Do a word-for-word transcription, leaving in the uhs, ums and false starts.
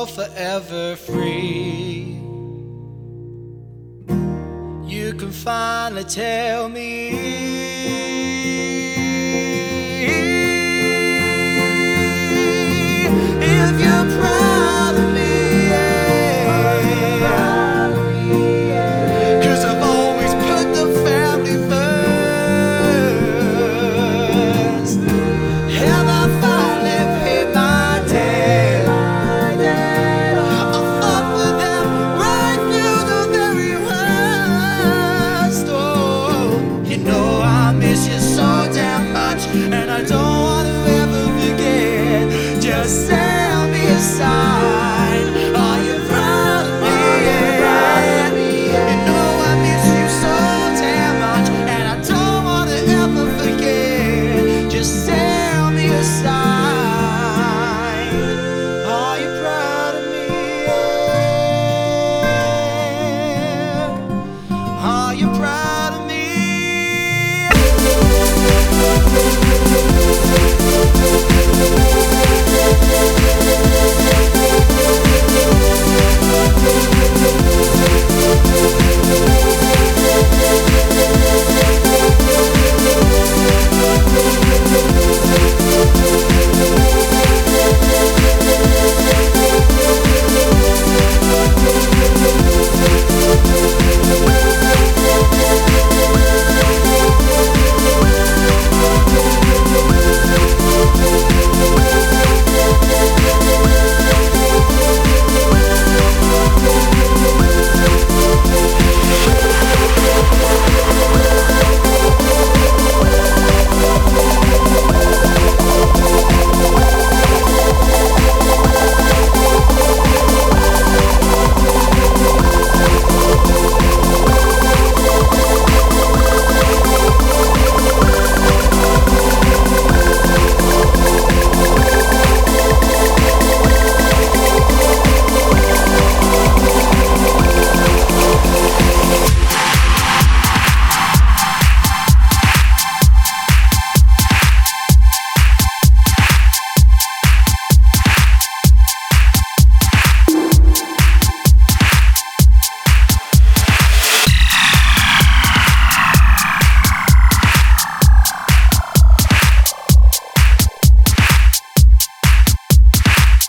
forever free. You can finally tell me if you're proud of me, yeah. 'Cause I've always put the family first, and I finally paid my debt. I fought for them right through the very worst. Oh, you know I miss you so damn much, and I don't want to ever forget. Just send me a sign. Are you proud of me? You know I miss you so damn much, and I don't want to ever forget. Just send me a sign. Are you proud of me? Are you proud of me?